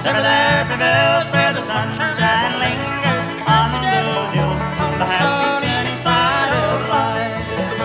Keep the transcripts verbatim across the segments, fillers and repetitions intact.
gladness ever there prevails, where the sunshine lingers on the hills, on the happy sunny side of life.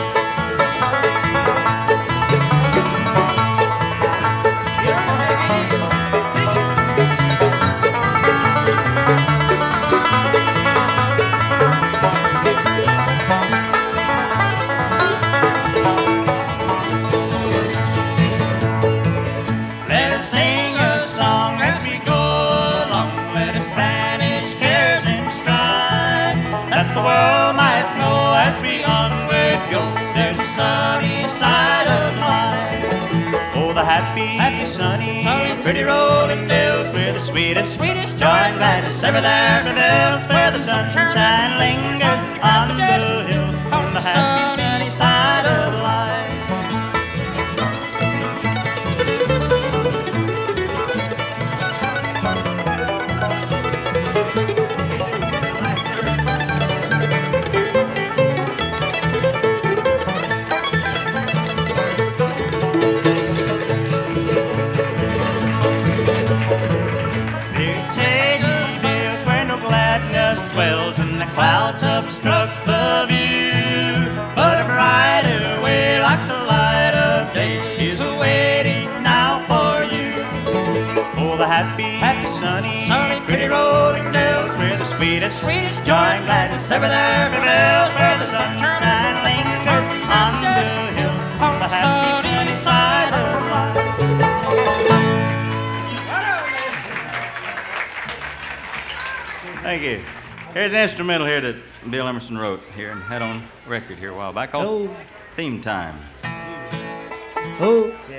Let us sing a song as we go along, let us banish cares in stride, that the world might know as we onward go, there's a sunny side of life. Oh, the happy, happy sunny, sunny, pretty rolling hills, where the sweetest, sweetest joy and gladness ever there prevails, where the sunshine lingers on the hills, on the happy sunny side of life. Dwells and the clouds obstruct the view, but a brighter way, like the light of day, is awaiting now for you. Oh, the happy, happy, sunny, sunny, pretty rolling hills, where the sweetest, sweetest joy and gladness ever there prevails, where the sunshine lingers on the hills, on the happy, sunny side of life. Thank you. Here's an instrumental here that Bill Emerson wrote here and had on record here a while back called Oh. Theme Time. Oh.